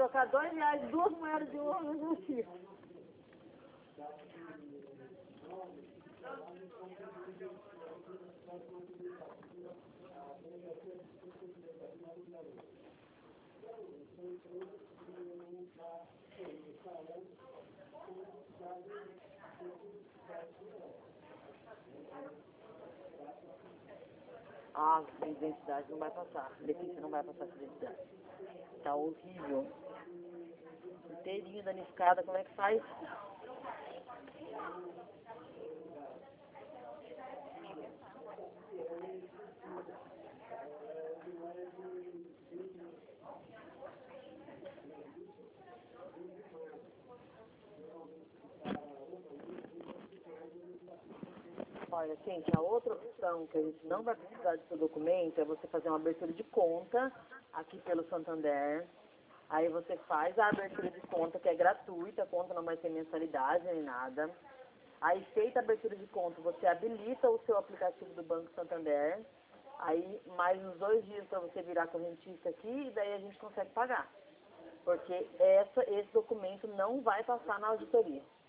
colocar R$2, 2 moedas de ouro no filho. Ah, identidade não vai passar. Letícia não vai passar essa identidade. Tá horrível. Inteirinho danificada, como é que faz? Olha, gente, a outra opção que a gente não vai precisar do seu documento é você fazer uma abertura de conta aqui pelo Santander. Aí você faz a abertura de conta, que é gratuita, a conta não vai ter mensalidade nem nada. Aí, feita a abertura de conta, você habilita o seu aplicativo do Banco Santander. Aí, mais uns 2 dias para você virar correntista aqui, e daí a gente consegue pagar. Porque esse documento não vai passar na auditoria.